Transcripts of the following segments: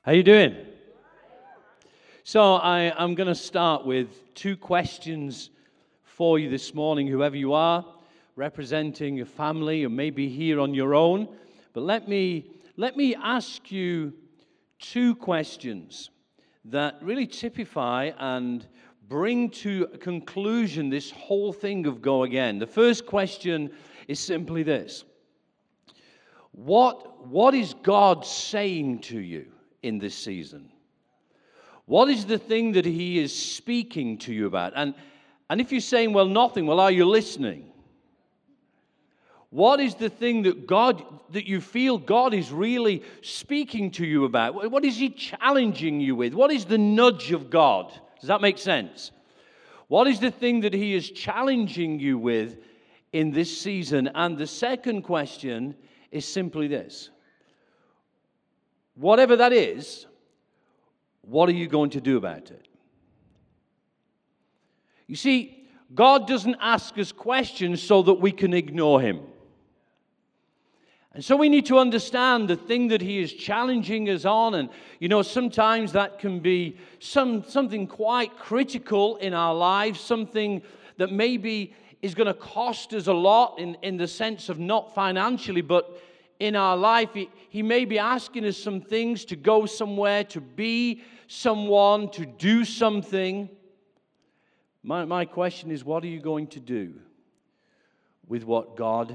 How you doing? So I'm going to start with two questions for you this morning, whoever you are, representing your family or maybe here on your own. But let me ask you two questions that really typify and bring to a conclusion this whole thing of Go Again. The first question is simply this. What is God saying to you in this season? What is the thing that He is speaking to you about? And if you're saying, well, nothing, well, are you listening? What is the thing that you feel God is really speaking to you about? What is He challenging you with? What is the nudge of God? Does that make sense? What is the thing that He is challenging you with in this season? And the second question is simply this. Whatever that is, what are you going to do about it? You see, God doesn't ask us questions so that we can ignore Him. And so we need to understand the thing that He is challenging us on. And, sometimes that can be something quite critical in our lives, something that maybe is going to cost us a lot in the sense of not financially, but in our life. He may be asking us some things, to go somewhere, to be someone, to do something. My question is, what are you going to do with what God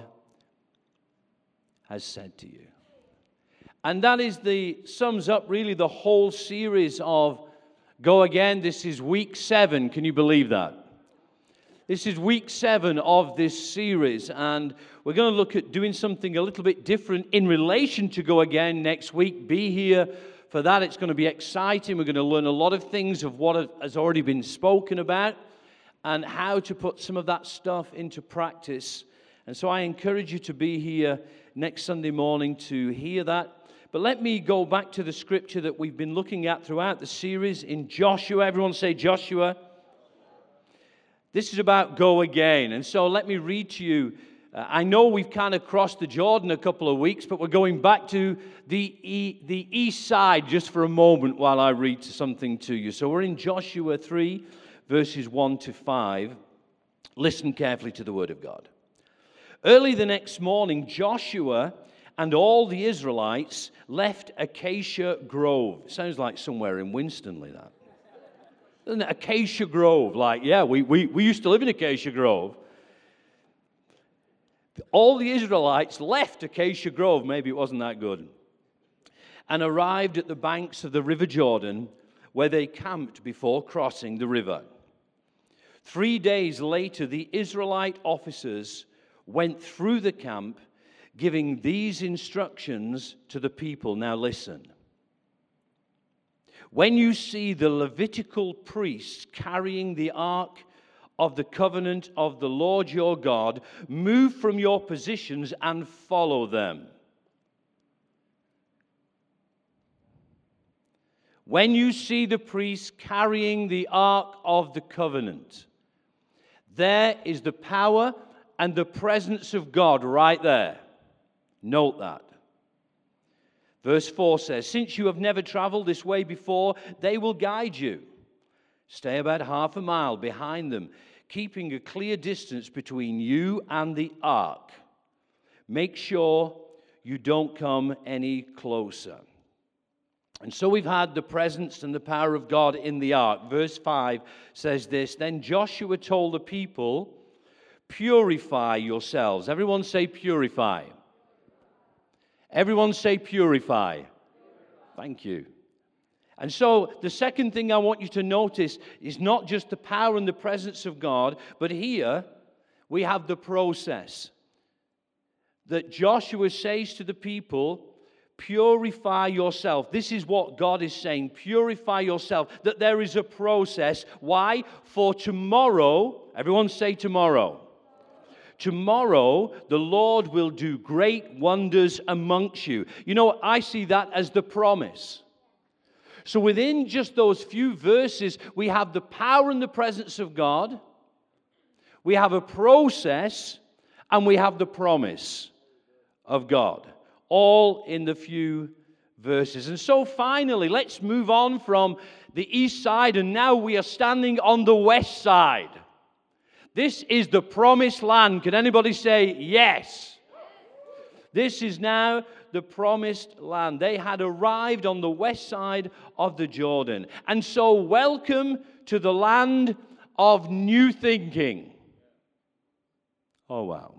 has said to you? And that sums up really the whole series of Go Again. This is week 7. Can you believe that? This is week 7 of this series, and we're going to look at doing something a little bit different in relation to Go Again next week. Be here for that. It's going to be exciting. We're going to learn a lot of things of what has already been spoken about and how to put some of that stuff into practice. And so I encourage you to be here next Sunday morning to hear that. But let me go back to the scripture that we've been looking at throughout the series in Joshua. Everyone say Joshua. This is about Go Again. And so let me read to you. I know we've kind of crossed the Jordan a couple of weeks, but we're going back to the east side just for a moment while I read something to you. So we're in Joshua 3, verses 1 to 5. Listen carefully to the word of God. Early the next morning, Joshua and all the Israelites left Acacia Grove. It sounds like somewhere in Winstanley, that. Isn't it? Acacia Grove, we used to live in Acacia Grove. All the Israelites left Acacia Grove, maybe it wasn't that good, and arrived at the banks of the River Jordan, where they camped before crossing the river. 3 days later, the Israelite officers went through the camp, giving these instructions to the people. Now listen. When you see the Levitical priests carrying the ark of the covenant of the Lord your God, move from your positions and follow them. When you see the priests carrying the ark of the covenant, there is the power and the presence of God right there. Note that. Verse 4 says, since you have never traveled this way before, they will guide you. Stay about half a mile behind them, keeping a clear distance between you and the ark. Make sure you don't come any closer. And so we've had the presence and the power of God in the ark. Verse 5 says this, then Joshua told the people, purify yourselves. Everyone say purify. Everyone say purify. Thank you. And so the second thing I want you to notice is not just the power and the presence of God, but here we have the process that Joshua says to the people, purify yourself. This is what God is saying, purify yourself, that there is a process. Why? For tomorrow, everyone say tomorrow. Tomorrow, the Lord will do great wonders amongst you. I see that as the promise. So within just those few verses, we have the power and the presence of God. We have a process, and we have the promise of God. All in the few verses. And so finally, let's move on from the east side, and now we are standing on the west side. This is the promised land. Can anybody say yes? This is now the promised land. They had arrived on the west side of the Jordan. And so welcome to the land of new thinking. Oh, wow.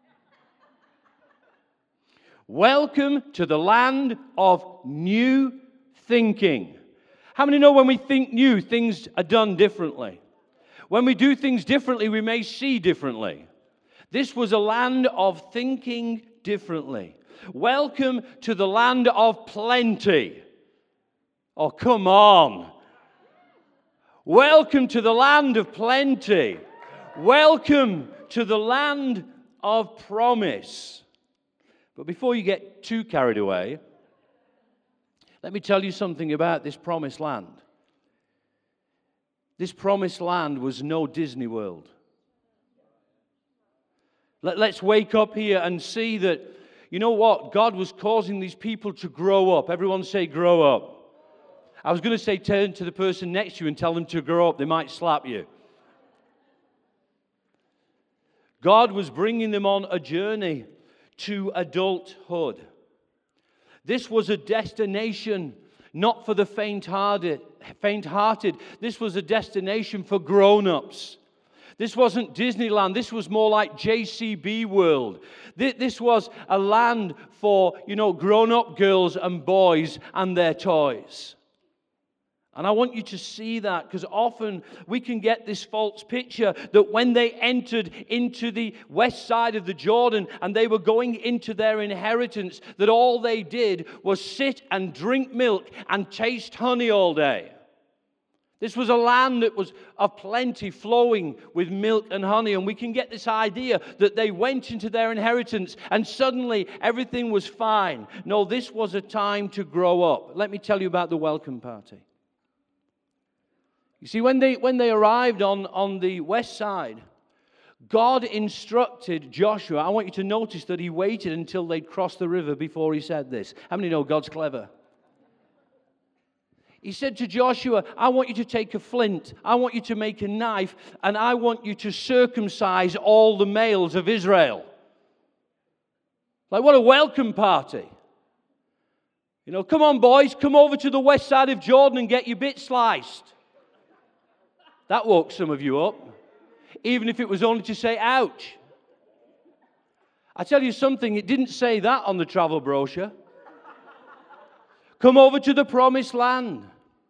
Welcome to the land of new thinking. How many know when we think new, things are done differently? When we do things differently, we may see differently. This was a land of thinking differently. Welcome to the land of plenty. Oh, come on. Welcome to the land of plenty. Welcome to the land of promise. But before you get too carried away, let me tell you something about this promised land. This promised land was no Disney World. Let's wake up here and see that, you know what? God was causing these people to grow up. Everyone say, grow up. I was going to say, turn to the person next to you and tell them to grow up. They might slap you. God was bringing them on a journey to adulthood. This was a destination not for the faint-hearted. This was a destination for grown-ups. This wasn't Disneyland. This was more like JCB World. This was a land for, grown-up girls and boys and their toys. And I want you to see that, because often we can get this false picture that when they entered into the west side of the Jordan and they were going into their inheritance, that all they did was sit and drink milk and taste honey all day. This was a land that was of plenty, flowing with milk and honey. And we can get this idea that they went into their inheritance and suddenly everything was fine. No, this was a time to grow up. Let me tell you about the welcome party. You see, when they arrived on the west side, God instructed Joshua. I want you to notice that he waited until they'd crossed the river before he said this. How many know God's clever? He said to Joshua, I want you to take a flint, I want you to make a knife, and I want you to circumcise all the males of Israel. Like, what a welcome party. Come on, boys, come over to the west side of Jordan and get your bit sliced. That woke some of you up, even if it was only to say, ouch. I tell you something, it didn't say that on the travel brochure. Come over to the promised land.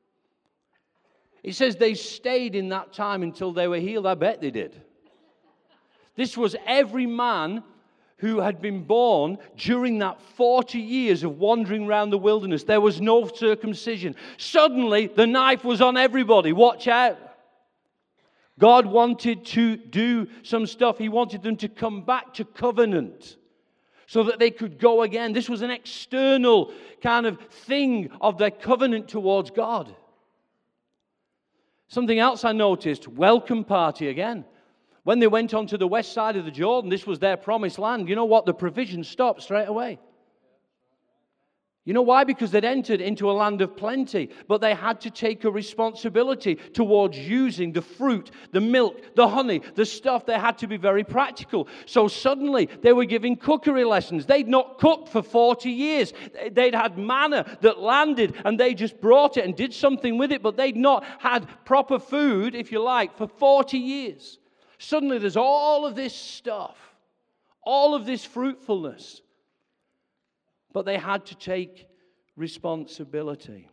It says they stayed in that time until they were healed. I bet they did. This was every man who had been born during that 40 years of wandering around the wilderness. There was no circumcision. Suddenly, the knife was on everybody. Watch out. God wanted to do some stuff. He wanted them to come back to covenant so that they could go again. This was an external kind of thing of their covenant towards God. Something else I noticed, welcome party again. When they went onto the west side of the Jordan, this was their promised land. You know what? The provision stopped straight away. You know why? Because they'd entered into a land of plenty, but they had to take a responsibility towards using the fruit, the milk, the honey, the stuff. They had to be very practical. So suddenly they were giving cookery lessons. They'd not cooked for 40 years. They'd had manna that landed and they just brought it and did something with it, but they'd not had proper food, if you like, for 40 years. Suddenly there's all of this stuff, all of this fruitfulness. But they had to take responsibility.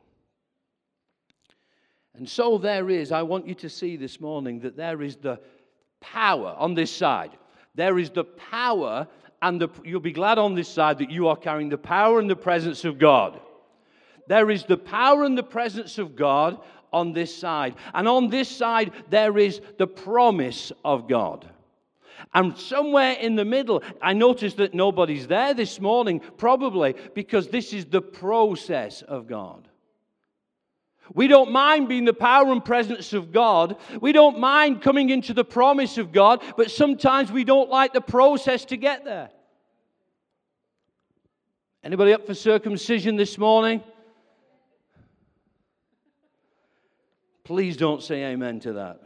And so I want you to see this morning that there is the power on this side. There is the power, and you'll be glad on this side that you are carrying the power and the presence of God. There is the power and the presence of God on this side. And on this side, there is the promise of God. And somewhere in the middle, I noticed that nobody's there this morning, probably because this is the process of God. We don't mind being the power and presence of God. We don't mind coming into the promise of God, but sometimes we don't like the process to get there. Anybody up for circumcision this morning? Please don't say amen to that.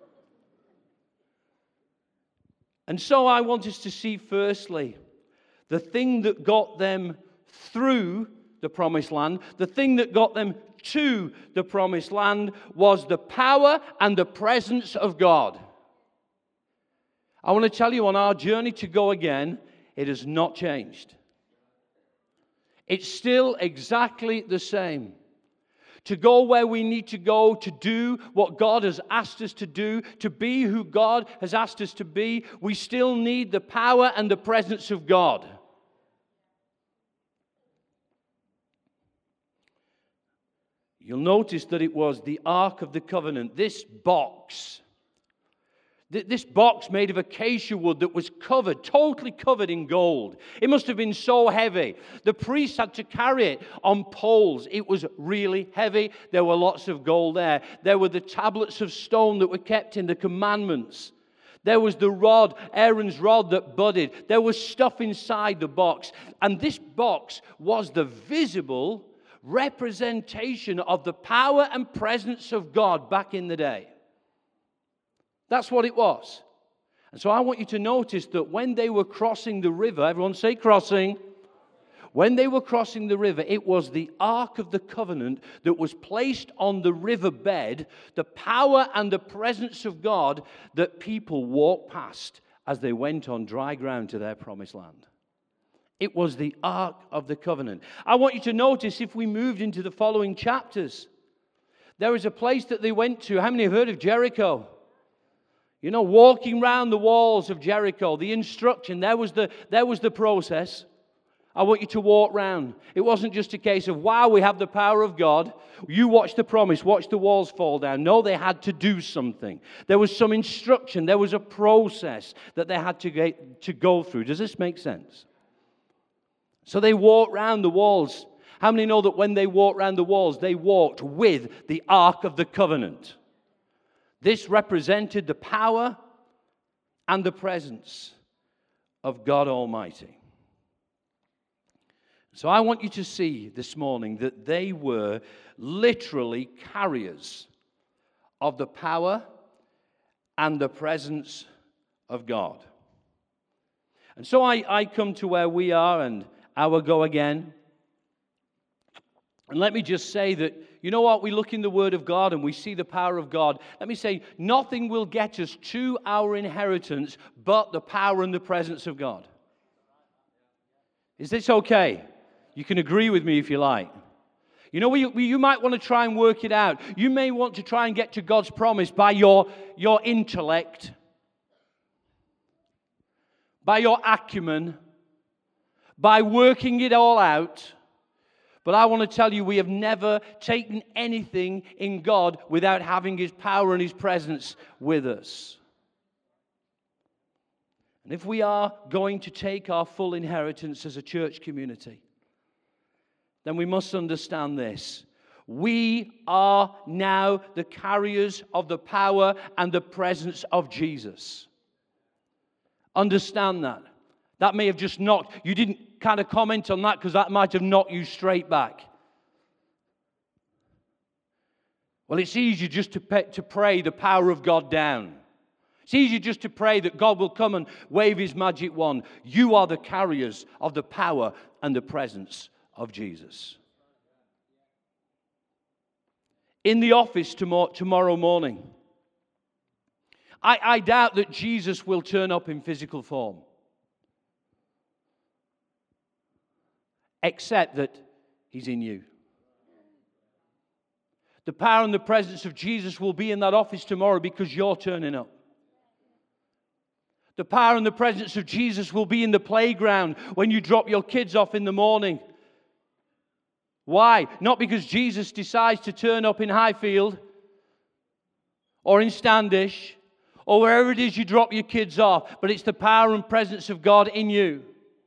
And so I want us to see firstly, the thing that got them through the promised land, the thing that got them to the promised land was the power and the presence of God. I want to tell you, on our journey to go again, it has not changed. It's still exactly the same. To go where we need to go, to do what God has asked us to do, to be who God has asked us to be, we still need the power and the presence of God. You'll notice that it was the Ark of the Covenant, this box made of acacia wood that was covered, totally covered in gold. It must have been so heavy. The priests had to carry it on poles. It was really heavy. There were lots of gold there. There were the tablets of stone that were kept in the commandments. There was the rod, Aaron's rod that budded. There was stuff inside the box. And this box was the visible representation of the power and presence of God back in the day. That's what it was. And so I want you to notice that when they were crossing the river, everyone say crossing. When they were crossing the river, it was the Ark of the Covenant that was placed on the riverbed, the power and the presence of God that people walked past as they went on dry ground to their promised land. It was the Ark of the Covenant. I want you to notice, if we moved into the following chapters, there is a place that they went to. How many have heard of Jericho? You know, walking round the walls of Jericho, the instruction, there was the process. I want you to walk round. It wasn't just a case of, wow, we have the power of God. You watch the promise, watch the walls fall down. No, they had to do something. There was some instruction. There was a process that they had to go through. Does this make sense? So they walked round the walls. How many know that when they walked round the walls, they walked with the Ark of the Covenant? This represented the power and the presence of God Almighty. So I want you to see this morning that they were literally carriers of the power and the presence of God. And so I come to where we are and our go again. And let me just say that, you know what, we look in the Word of God and we see the power of God. Let me say, nothing will get us to our inheritance but the power and the presence of God. Is this okay? You can agree with me if you like. You know, you might want to try and work it out. You may want to try and get to God's promise by your intellect, by your acumen, by working it all out. But I want to tell you, we have never taken anything in God without having His power and His presence with us. And if we are going to take our full inheritance as a church community, then we must understand this. We are now the carriers of the power and the presence of Jesus. Understand that. That may have just knocked, you didn't kind of comment on that because that might have knocked you straight back. Well, it's easier just to pray the power of God down. It's easier just to pray that God will come and wave His magic wand. You are the carriers of the power and the presence of Jesus. In the office tomorrow morning, I doubt that Jesus will turn up in physical form. Except that He's in you. The power and the presence of Jesus will be in that office tomorrow because you're turning up. The power and the presence of Jesus will be in the playground when you drop your kids off in the morning. Why? Not because Jesus decides to turn up in Highfield or in Standish or wherever it is you drop your kids off, but it's the power and presence of God in you.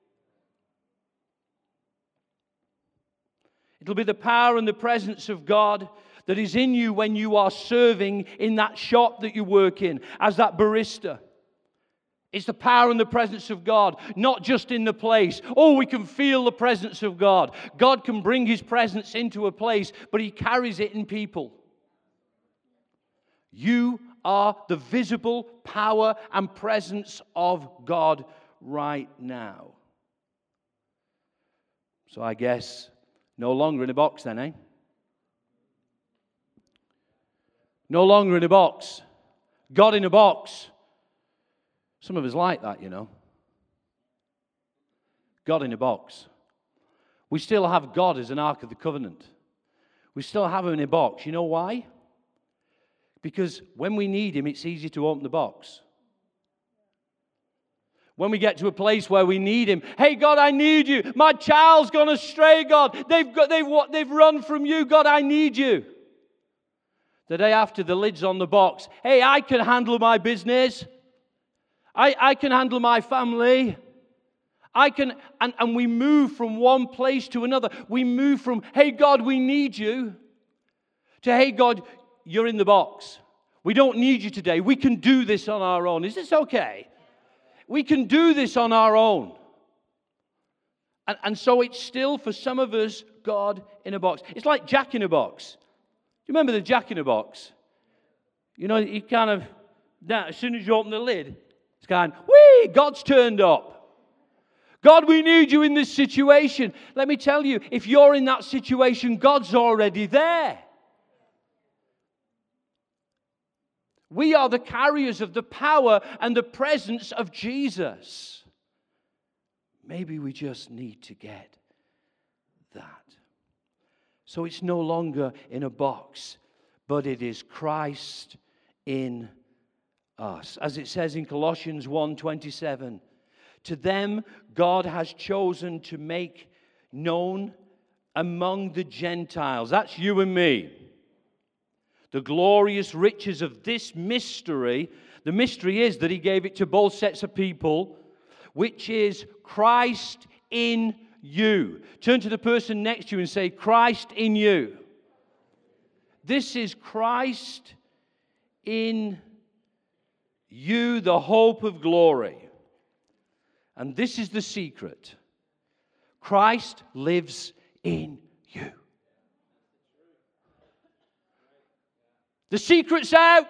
It'll be the power and the presence of God that is in you when you are serving in that shop that you work in as that barista. It's the power and the presence of God, not just in the place. Oh, we can feel the presence of God. God can bring His presence into a place, but He carries it in people. You are the visible power and presence of God right now. So I guess no longer in a box then, eh? No longer in a box. God in a box. Some of us like that, you know. God in a box. We still have God as an Ark of the Covenant. We still have Him in a box. You know why? Because when we need Him, it's easy to open the box. When we get to a place where we need Him, hey God, I need you. My child's gone astray, God. They've run from you, God. I need you. The day after, the lid's on the box. Hey, I can handle my business. I can handle my family. And we move from one place to another. We move from, hey God, we need you, to, hey God, you're in the box. We don't need you today. We can do this on our own. Is this okay? We can do this on our own. And so it's still, for some of us, God in a box. It's like Jack in a box. Do you remember the Jack in a box? You know, you kind of, as soon as you open the lid, it's kind of, whee, God's turned up. God, we need you in this situation. Let me tell you, if you're in that situation, God's already there. We are the carriers of the power and the presence of Jesus. Maybe we just need to get that. So it's no longer in a box, but it is Christ in us. As it says in Colossians 1:27, to them God has chosen to make known among the Gentiles, that's you and me, the glorious riches of this mystery. The mystery is that He gave it to both sets of people, which is Christ in you. Turn to the person next to you and say, Christ in you. This is Christ in you, the hope of glory. And this is the secret. Christ lives in you. The secret's out.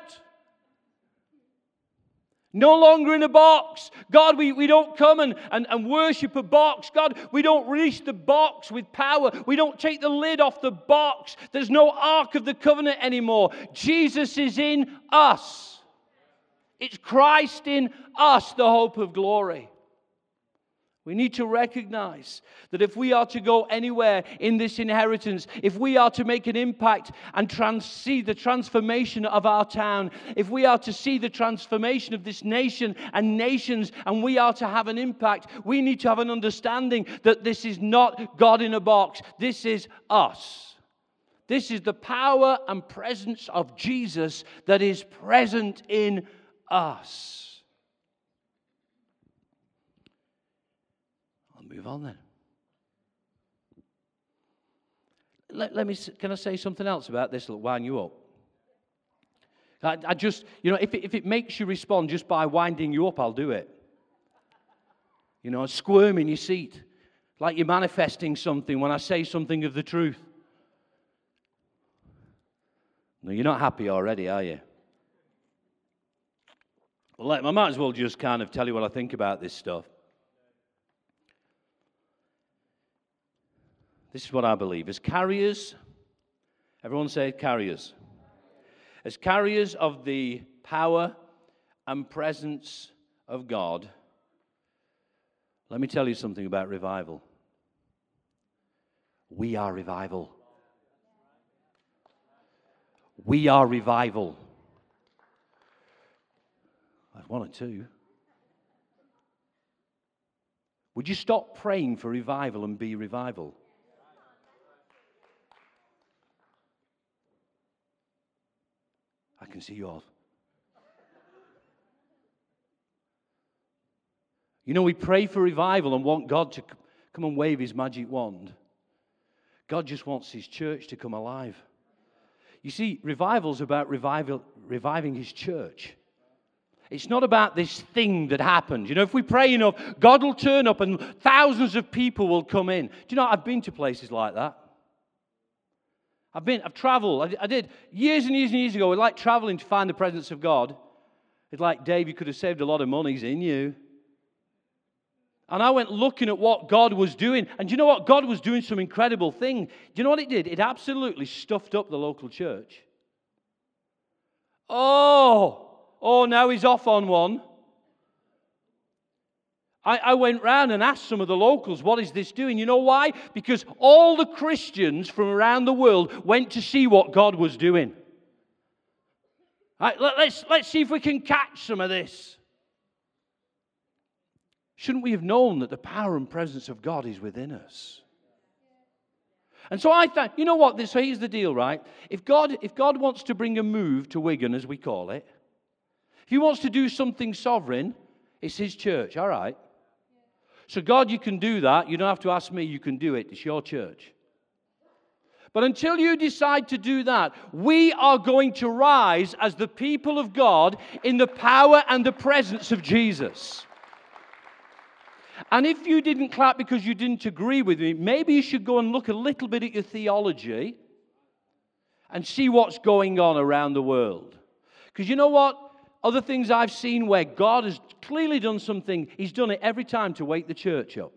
No longer in a box. God, we don't come and worship a box. God, we don't release the box with power. We don't take the lid off the box. There's no Ark of the Covenant anymore. Jesus is in us. It's Christ in us, the hope of glory. We need to recognize that if we are to go anywhere in this inheritance, if we are to make an impact and see the transformation of our town, if we are to see the transformation of this nation and nations, and we are to have an impact, we need to have an understanding that this is not God in a box. This is us. This is the power and presence of Jesus that is present in us. Move on then. Can I say something else about this? It'll wind you up. I just, if it makes you respond just by winding you up, I'll do it. Squirm in your seat, like you're manifesting something when I say something of the truth. No, you're not happy already, are you? Well, I might as well just kind of tell you what I think about this stuff. This is what I believe. As carriers, everyone say carriers. As carriers of the power and presence of God, let me tell you something about revival. We are revival. We are revival. I've one or two. Would you stop praying for revival and be revival? I can see you all. We pray for revival and want God to come and wave His magic wand. God just wants His church to come alive. You see, revival's about reviving His church. It's not about this thing that happened. You know, if we pray enough, God will turn up and thousands of people will come in. Do you know, I've been to places like that. I've traveled. I did years and years and years ago. We like traveling to find the presence of God. It's like, Dave, you could have saved a lot of money. He's in you. And I went looking at what God was doing. And do you know what? God was doing some incredible thing. Do you know what it did? It absolutely stuffed up the local church. Oh, now he's off on one. I went round and asked some of the locals, what is this doing? You know why? Because all the Christians from around the world went to see what God was doing. Right, let's see if we can catch some of this. Shouldn't we have known that the power and presence of God is within us? And so I thought, you know what? So here's the deal, right? If God wants to bring a move to Wigan, as we call it, if he wants to do something sovereign, it's his church, all right? So God, you can do that. You don't have to ask me. You can do it. It's your church. But until you decide to do that, we are going to rise as the people of God in the power and the presence of Jesus. And if you didn't clap because you didn't agree with me, maybe you should go and look a little bit at your theology and see what's going on around the world. Because you know what? Other things I've seen where God has clearly done something, he's done it every time to wake the church up.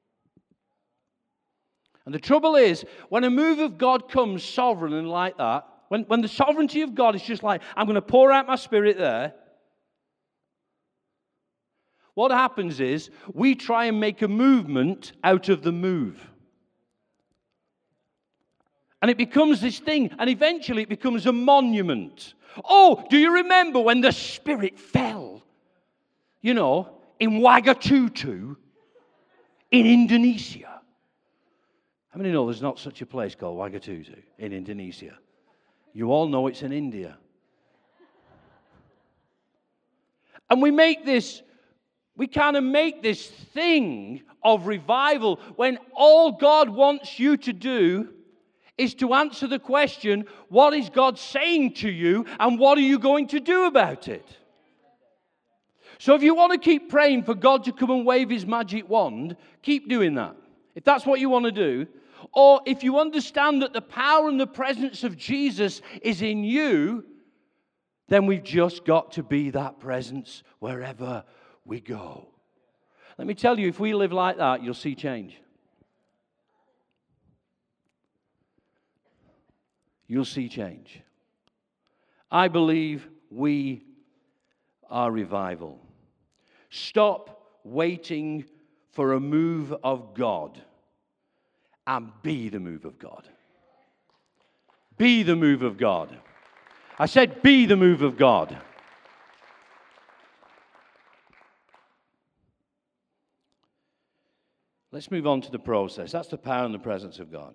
And the trouble is, when a move of God comes sovereign and like that, when the sovereignty of God is just like, I'm going to pour out my spirit there, what happens is, we try and make a movement out of the move. And it becomes this thing, and eventually it becomes a monument. Oh, do you remember when the Spirit fell? You know, in Wagatutu, in Indonesia. How many know there's not such a place called Wagatutu in Indonesia? You all know it's in India. And we kind of make this thing of revival when all God wants you to do is to answer the question, what is God saying to you and what are you going to do about it? So if you want to keep praying for God to come and wave his magic wand, keep doing that. If that's what you want to do. Or if you understand that the power and the presence of Jesus is in you, then we've just got to be that presence wherever we go. Let me tell you, if we live like that, you'll see change. You'll see change. I believe we are revival. Stop waiting for a move of God and be the move of God. Be the move of God. I said be the move of God. Let's move on to the process. That's the power and the presence of God.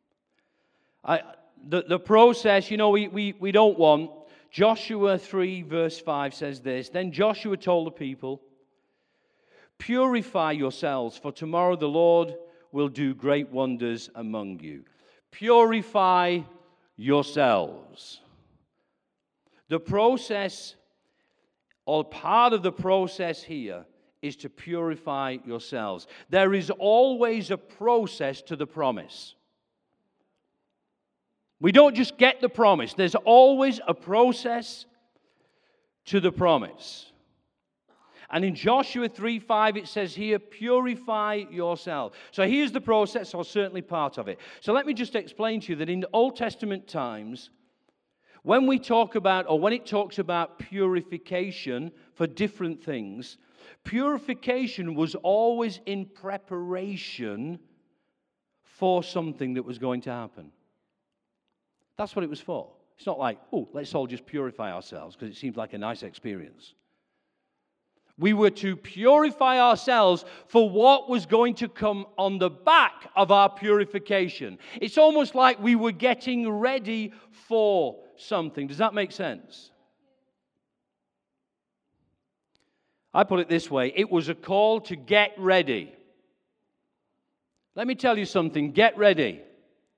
The process, you know, we don't want. Joshua 3 verse 5 says this. Then Joshua told the people, purify yourselves, for tomorrow the Lord will do great wonders among you. Purify yourselves. The process, or part of the process here, is to purify yourselves. There is always a process to the promise. We don't just get the promise. There's always a process to the promise. And in Joshua 3:5 it says here, purify yourself. So here's the process, or certainly part of it. So let me just explain to you that in the Old Testament times, when we talk about, or when it talks about purification for different things, purification was always in preparation for something that was going to happen. That's what it was for. It's not like, oh, let's all just purify ourselves because it seems like a nice experience. We were to purify ourselves for what was going to come on the back of our purification. It's almost like we were getting ready for something. Does that make sense? I put it this way. It was a call to get ready. Let me tell you something. Get ready.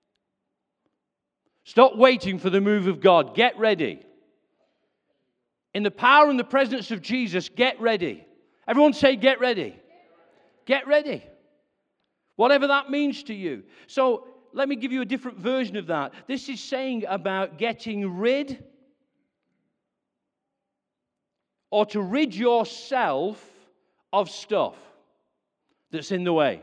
Stop waiting for the move of God. Get ready. in the power and the presence of Jesus, get ready. Everyone say, get ready. Get ready. Whatever that means to you. So let me give you a different version of that. This is saying about getting rid, or to rid yourself of stuff that's in the way.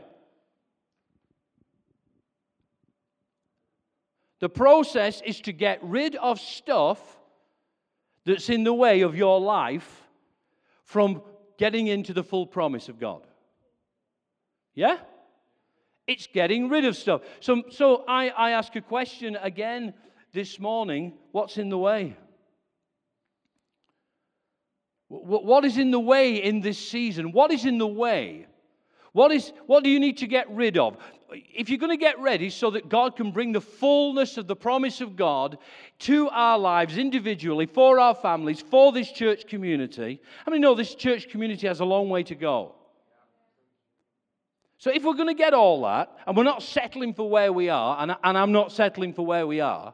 The process is to get rid of stuff that's in the way of your life from getting into the full promise of God. Yeah? It's getting rid of stuff. So I ask a question again this morning. What's in the way? What is in the way in this season? What is in the way? What do you need to get rid of? If you're going to get ready so that God can bring the fullness of the promise of God to our lives individually, for our families, for this church community, how many know this church community has a long way to go? So if we're going to get all that, and we're not settling for where we are, and I'm not settling for where we are,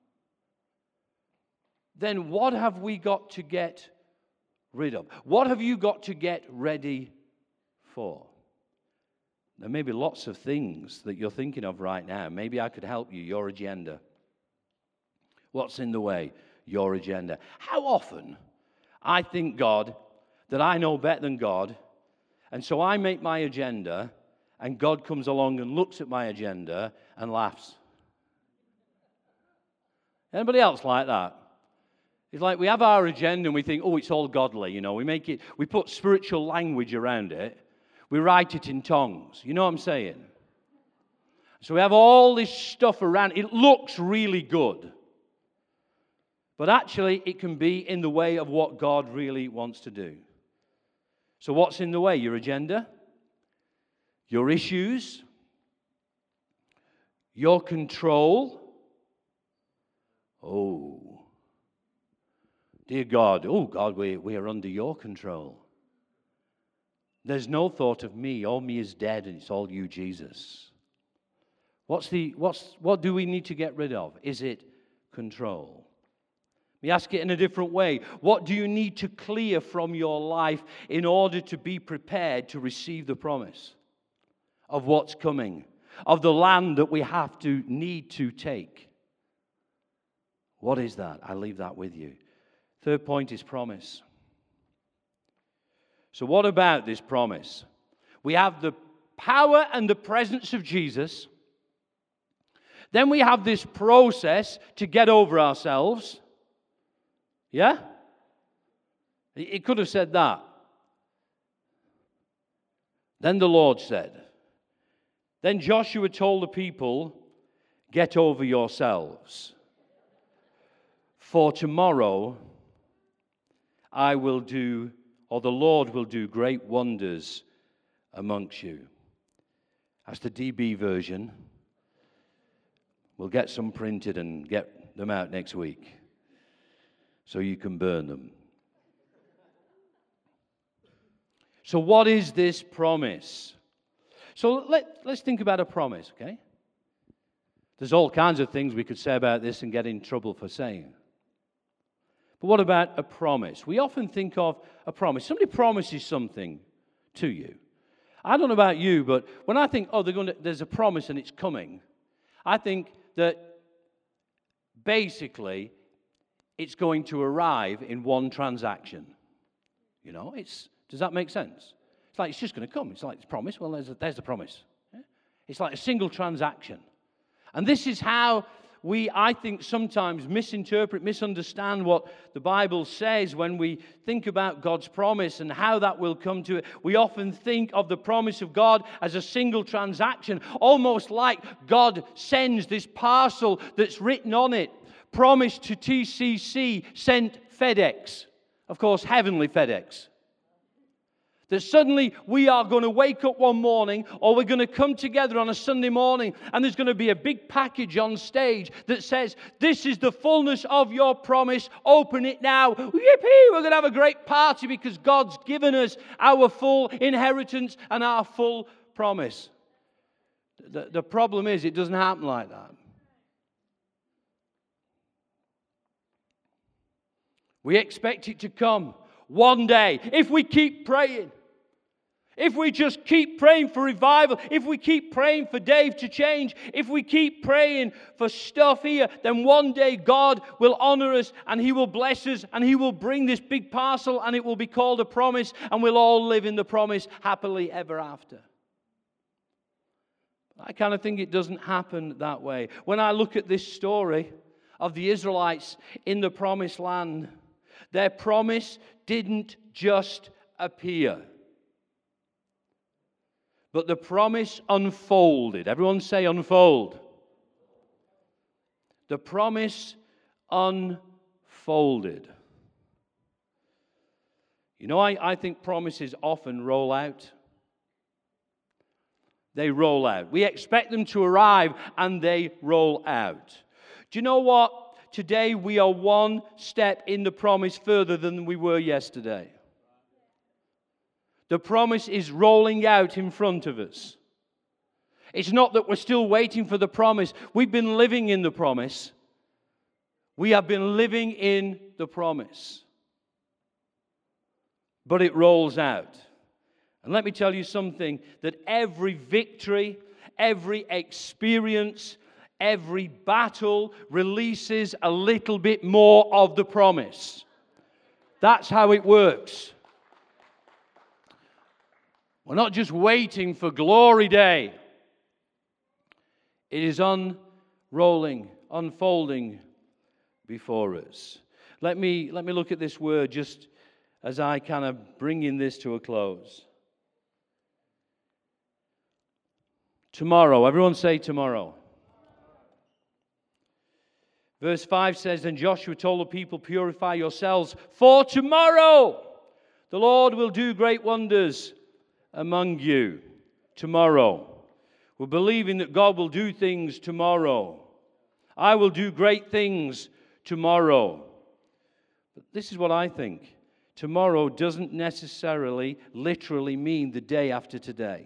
then what have we got to get rid of? What have you got to get ready for? There may be lots of things that you're thinking of right now. Maybe I could help you, your agenda. What's in the way? Your agenda. How often I think God, that I know better than God, and so I make my agenda, and God comes along and looks at my agenda and laughs. Anybody else like that? It's like we have our agenda and we think, oh, it's all godly, you know. We put spiritual language around it. We write it in tongues. You know what I'm saying? So we have all this stuff around. It looks really good. But actually, it can be in the way of what God really wants to do. So what's in the way? Your agenda, your issues, your control. Oh, dear God. Oh, God, we are under your control. There's no thought of me. All me is dead, and it's all you, Jesus. What do we need to get rid of? Is it control? Let me ask it in a different way. What do you need to clear from your life in order to be prepared to receive the promise of what's coming, of the land that we need to take? What is that? I leave that with you. Third point is promise. So what about this promise? We have the power and the presence of Jesus. Then we have this process to get over ourselves. Yeah? It could have said that. Then the Lord said. Then Joshua told the people, get over yourselves. For tomorrow I will do, or the Lord will do great wonders amongst you. That's the DB version. We'll get some printed and get them out next week so you can burn them. So what is this promise? So let's think about a promise, okay? There's all kinds of things we could say about this and get in trouble for saying. But what about a promise? We often think of a promise. Somebody promises something to you. I don't know about you, but when I think, there's a promise and it's coming, I think that basically it's going to arrive in one transaction. You know, does that make sense? It's like it's just going to come. It's like it's promised. Well, there's the promise. Yeah? It's like a single transaction. And this is how I think, sometimes misunderstand what the Bible says when we think about God's promise and how that will come to it. We often think of the promise of God as a single transaction, almost like God sends this parcel that's written on it, promise to TCC, sent FedEx. Of course, heavenly FedEx. That suddenly we are going to wake up one morning, or we're going to come together on a Sunday morning, and there's going to be a big package on stage that says, this is the fullness of your promise, open it now. Yippee! We're going to have a great party because God's given us our full inheritance and our full promise. The problem is it doesn't happen like that. We expect it to come one day. If we keep praying, if we just keep praying for revival, if we keep praying for Dave to change, if we keep praying for stuff here, then one day God will honor us and He will bless us and He will bring this big parcel and it will be called a promise and we'll all live in the promise happily ever after. I kind of think it doesn't happen that way. When I look at this story of the Israelites in the promised land, their promise didn't just appear, but the promise unfolded. Everyone say unfold. The promise unfolded. You know, I think promises often roll out. They roll out. We expect them to arrive and they roll out. Do you know what? Today we are one step in the promise further than we were yesterday. The promise is rolling out in front of us. It's not that we're still waiting for the promise. We've been living in the promise. We have been living in the promise. But it rolls out. And let me tell you something, that every victory, every experience, every battle releases a little bit more of the promise. That's how it works. We're not just waiting for glory day. It is unrolling, unfolding before us. Let me look at this word just as I kind of bring this to a close. Tomorrow. Everyone say tomorrow. Verse 5 says, "Then Joshua told the people, purify yourselves, for tomorrow the Lord will do great wonders among you." Tomorrow. We're believing that God will do things tomorrow. I will do great things tomorrow. But this is what I think. Tomorrow doesn't necessarily, literally mean the day after today.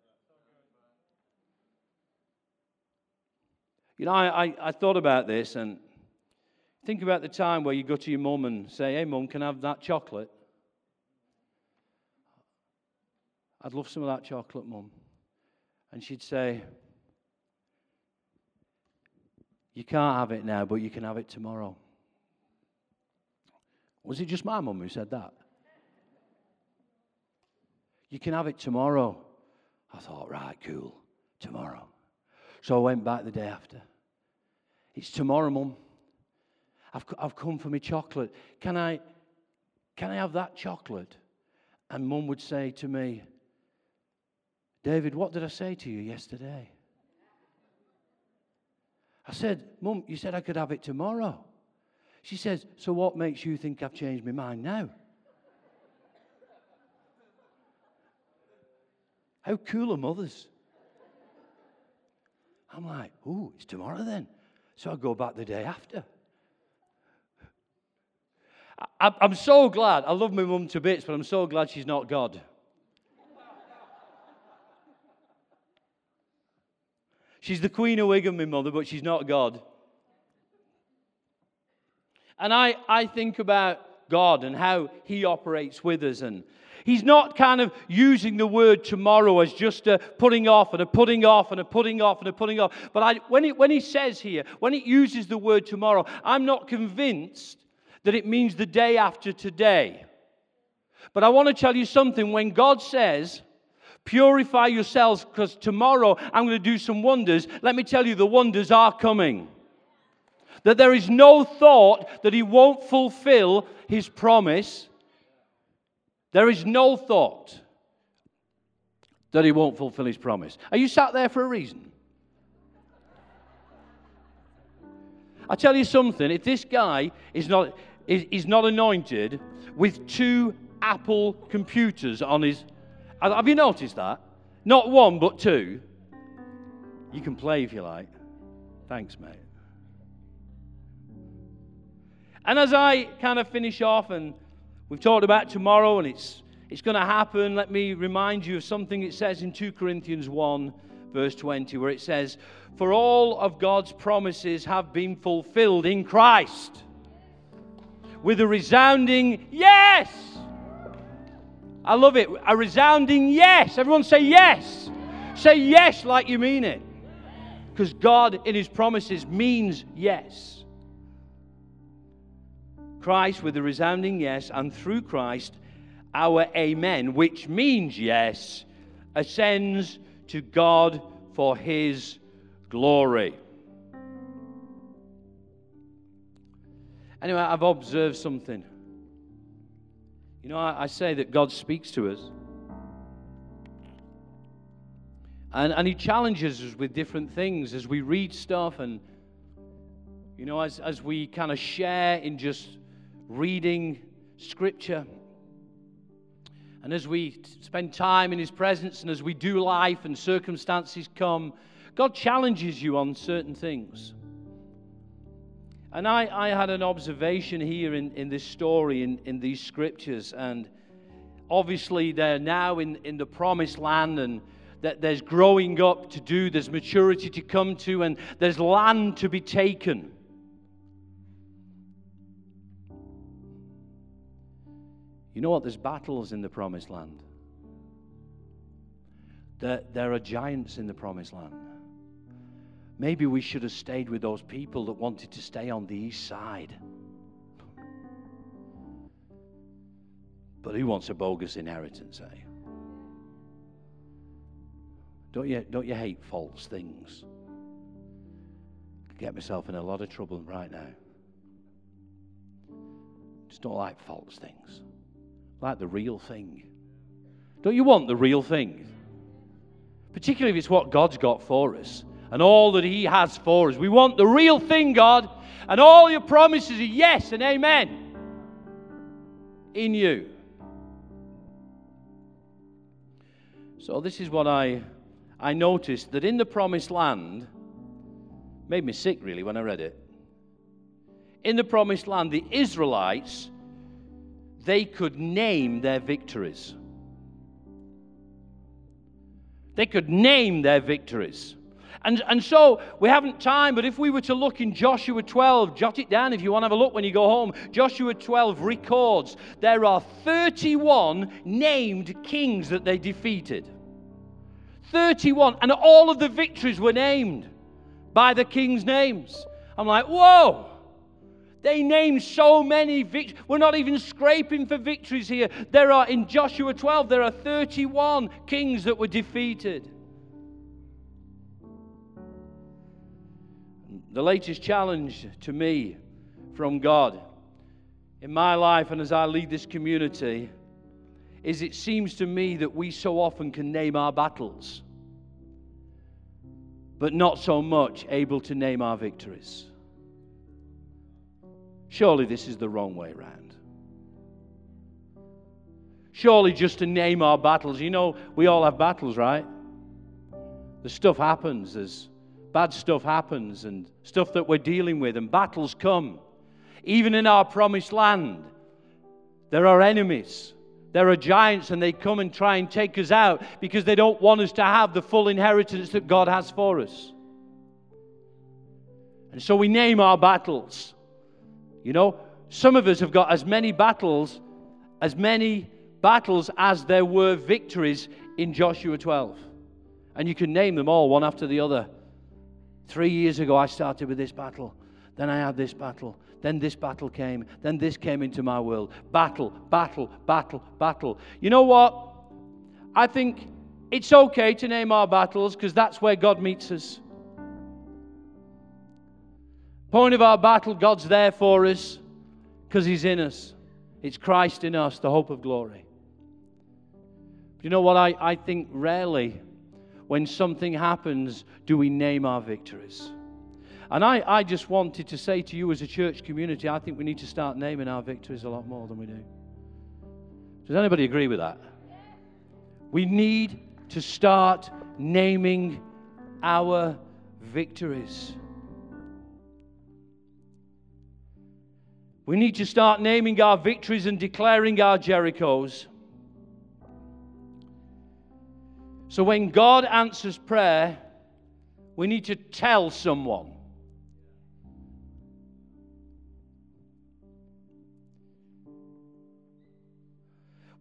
You know, I thought about this, and think about the time where you go to your mum and say, "Hey, mum, can I have that chocolate?" "I'd love some of that chocolate, mum." And she'd say, "You can't have it now, but you can have it tomorrow." Was it just my mum who said that? "You can have it tomorrow." I thought, right, cool, tomorrow. So I went back the day after. "It's tomorrow, mum. I've come for my chocolate. Can I have that chocolate?" And mum would say to me, "David, what did I say to you yesterday?" I said, "Mum, you said I could have it tomorrow." She says, "So what makes you think I've changed my mind now?" How cool are mothers? I'm like, "Ooh, it's tomorrow then." So I go back the day after. I'm so glad. I love my mum to bits, but I'm so glad she's not God. She's the Queen of Wigan, my mother, but she's not God. And I think about God and how He operates with us. And He's not kind of using the word tomorrow as just a putting off and a putting off and a putting off and a putting off. But when He says here, when it uses the word tomorrow, I'm not convinced that it means the day after today. But I want to tell you something. When God says, purify yourselves because tomorrow I'm going to do some wonders, let me tell you, the wonders are coming. That there is no thought that He won't fulfill His promise. There is no thought that He won't fulfill His promise. Are you sat there for a reason? I tell you something, if this guy is not anointed with 2 Apple computers on his... Have you noticed that? Not 1, but 2. You can play if you like. Thanks, mate. And as I kind of finish off, and we've talked about tomorrow, and it's going to happen, let me remind you of something it says in 2 Corinthians 1, verse 20, where it says, "For all of God's promises have been fulfilled in Christ." with a resounding yes. I love it. A resounding yes. Everyone say yes. Say yes like you mean it. Because God in His promises means yes. Christ with a resounding yes, and through Christ, our amen, which means yes, ascends to God for His glory. Anyway, I've observed something. You know, I say that God speaks to us. And He challenges us with different things as we read stuff and, you know, as we kind of share in just reading Scripture. And as we spend time in His presence and as we do life and circumstances come, God challenges you on certain things. And I had an observation here in this story, in these Scriptures. And obviously they're now in the promised land, and that there's growing up to do, there's maturity to come to, and there's land to be taken. You know what? There's battles in the promised land. There are giants in the promised land. Maybe we should have stayed with those people that wanted to stay on the east side. But who wants a bogus inheritance, eh? Don't you hate false things? I get myself in a lot of trouble right now. Just don't like false things. Like the real thing. Don't you want the real thing? Particularly if it's what God's got for us and all that He has for us. We want the real thing, God, and all your promises are yes and amen in you. So this is what I noticed, that in the promised land, made me sick really when I read it. In the promised land, the Israelites, they could name their victories. They could name their victories. And so, we haven't time, but if we were to look in Joshua 12, jot it down if you want to have a look when you go home. Joshua 12 records there are 31 named kings that they defeated. 31, and all of the victories were named by the king's names. I'm like, whoa! They named so many victories. We're not even scraping for victories here. In Joshua 12, there are 31 kings that were defeated. The latest challenge to me from God in my life and as I lead this community is it seems to me that we so often can name our battles, but not so much able to name our victories. Surely this is the wrong way around. Surely just to name our battles. You know, we all have battles, right? The stuff happens. There's bad stuff happens and stuff that we're dealing with, and battles come. Even in our promised land, there are enemies. There are giants, and they come and try and take us out because they don't want us to have the full inheritance that God has for us. And so we name our battles. You know, some of us have got as many battles as there were victories in Joshua 12. And you can name them all one after the other. 3 years ago, I started with this battle. Then I had this battle. Then this battle came. Then this came into my world. Battle, battle, battle, battle. You know what? I think it's okay to name our battles because that's where God meets us. Point of our battle, God's there for us because He's in us. It's Christ in us, the hope of glory. But you know what? I think rarely when something happens do we name our victories. And I just wanted to say to you as a church community, I think we need to start naming our victories a lot more than we do. Does anybody agree with that? We need to start naming our victories. We need to start naming our victories and declaring our Jerichos. So when God answers prayer, we need to tell someone.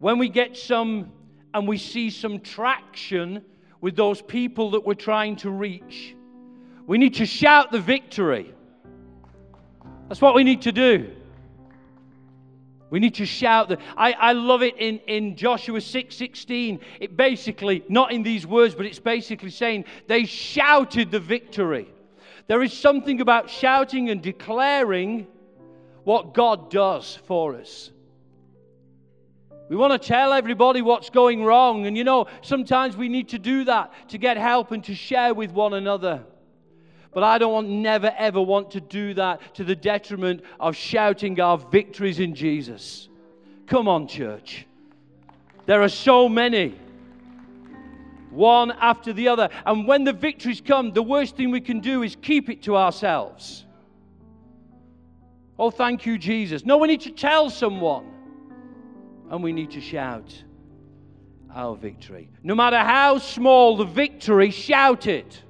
when we get some and we see some traction with those people that we're trying to reach, we need to shout the victory. That's what we need to do. We need to shout. I love it in Joshua 6:16. It basically, not in these words, but it's basically saying they shouted the victory. There is something about shouting and declaring what God does for us. We want to tell everybody what's going wrong. And you know, sometimes we need to do that to get help and to share with one another. But I never ever want to do that to the detriment of shouting our victories in Jesus. Come on, church. There are so many, one after the other. And when the victories come, the worst thing we can do is keep it to ourselves. Oh, thank you, Jesus. No, we need to tell someone. And we need to shout our victory. No matter how small the victory, shout it.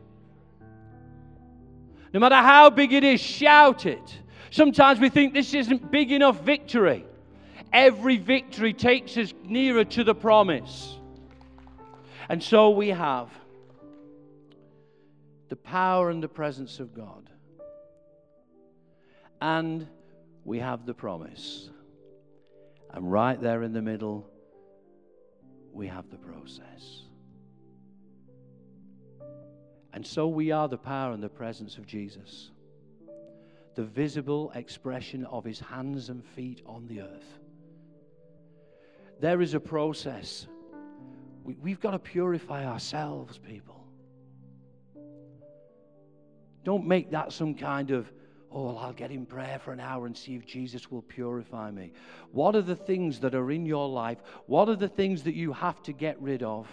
No matter how big it is, shout it. Sometimes we think this isn't big enough victory. Every victory takes us nearer to the promise. And so we have the power and the presence of God. And we have the promise. And right there in the middle, we have the process. And so we are the power and the presence of Jesus. The visible expression of his hands and feet on the earth. There is a process. We've got to purify ourselves, people. Don't make that some kind of, oh, well, I'll get in prayer for an hour and see if Jesus will purify me. What are the things that are in your life? What are the things that you have to get rid of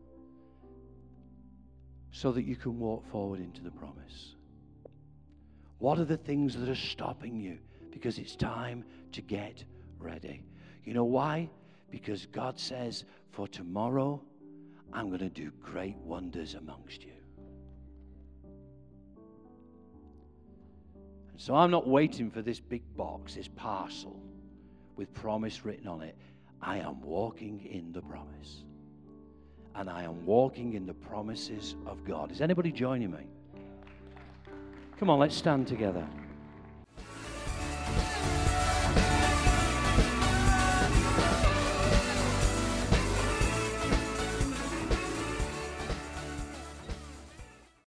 so that you can walk forward into the promise? What are the things that are stopping you? Because it's time to get ready. You know why? Because God says, for tomorrow, I'm going to do great wonders amongst you. And so I'm not waiting for this big box, this parcel with promise written on it. I am walking in the promise. And I am walking in the promises of God. Is anybody joining me? Come on, let's stand together.